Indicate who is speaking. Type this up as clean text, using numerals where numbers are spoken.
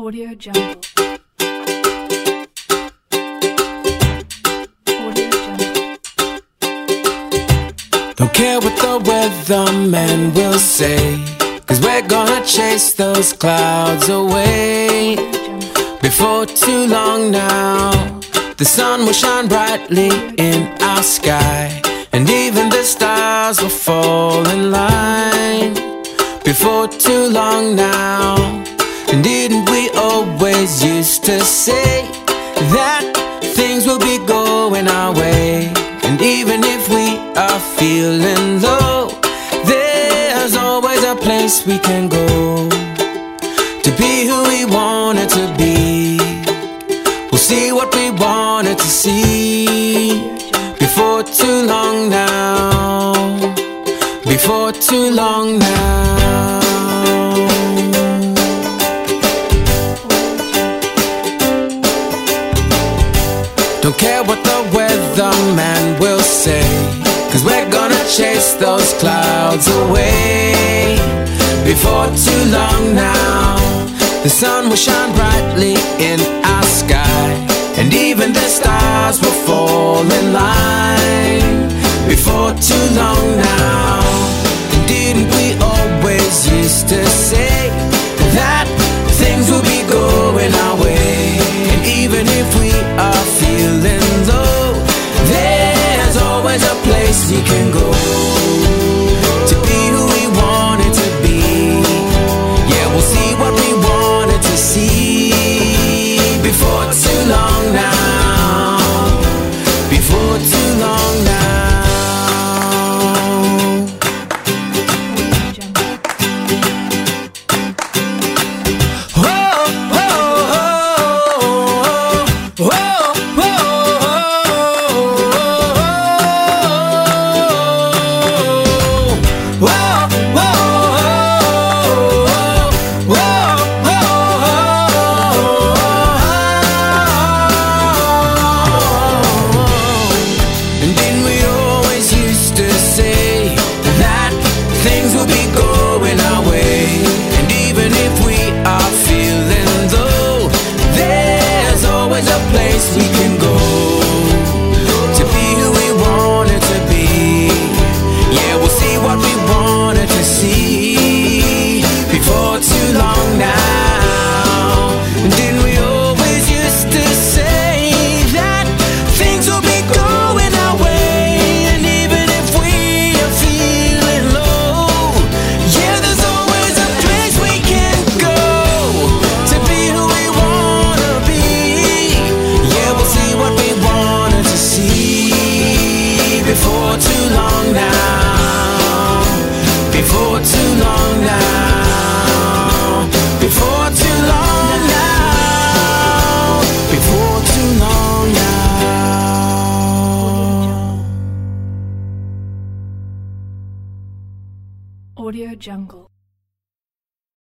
Speaker 1: Audio Jungle. Audio Jungle.
Speaker 2: Don't care what the weatherman will say, 'cause we're gonna chase those clouds away. Before too long now, the sun will shine brightly in our sky, and even the stars will fall in line. Before too long now, and didn't we always used to say that things will be going our way? And even if we are feeling low, there's always a place we can go to be who we wanted to be. We'll see what we wanted to see. Before too long now, before too long now. Don't care what the weatherman will say, 'cause we're gonna chase those clouds away. Before too long now, the sun will shine brightly in our sky, and even the stars will fall in line. Before too long now, and didn't we always used to say that things will be going our way? And even if we are feeling low, there's always a place we can go to be who we wanted to be. Yeah, we'll see what we wanted to see. Before too long now, before too long now. We can go to be who we wanted to be. Yeah, we'll see what we wanted to see. Before too long now, didn't we always used to say that things will be going our way? And even if we are feeling low, yeah, there's always a place we can go to be who we wanna be. We'll see what we wanted to see. Before too long now, before too long now, before too long now, before too long now.
Speaker 1: Audio Jungle.